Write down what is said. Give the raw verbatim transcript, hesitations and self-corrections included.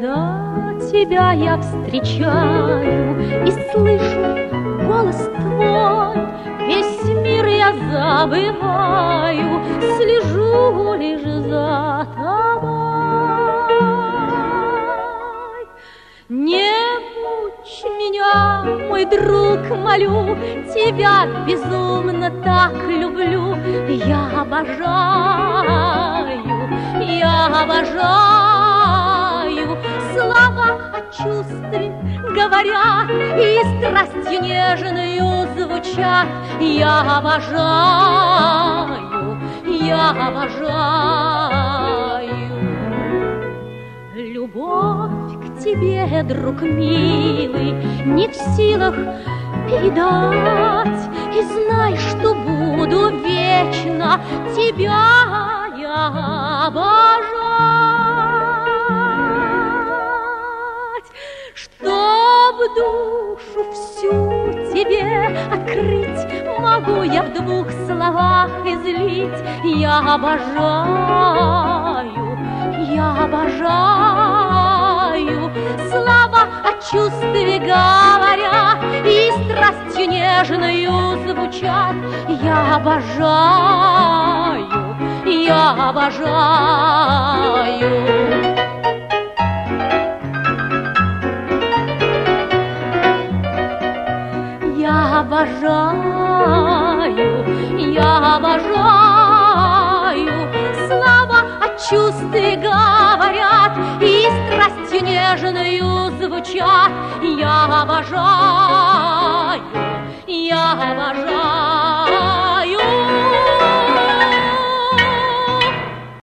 Когда тебя я встречаю и слышу голос твой, весь мир я забываю, слежу лишь за тобой. Не мучь меня, мой друг, молю, тебя безумно так люблю. Я обожаю, я обожаю. Слова о чувстве говорят и страстью нежную звучат. Я обожаю, я обожаю. Любовь к тебе, друг милый, не в силах передать. И знай, что буду вечно тебя я обожать. Чтоб душу всю тебе открыть, могу я в двух словах излить. Я обожаю, я обожаю. Слова о чувстве говорят и страстью нежную звучат. Я обожаю, я обожаю. Я обожаю, я обожаю. Слова о чувстве говорят и страстью нежную звучат. Я обожаю, я обожаю.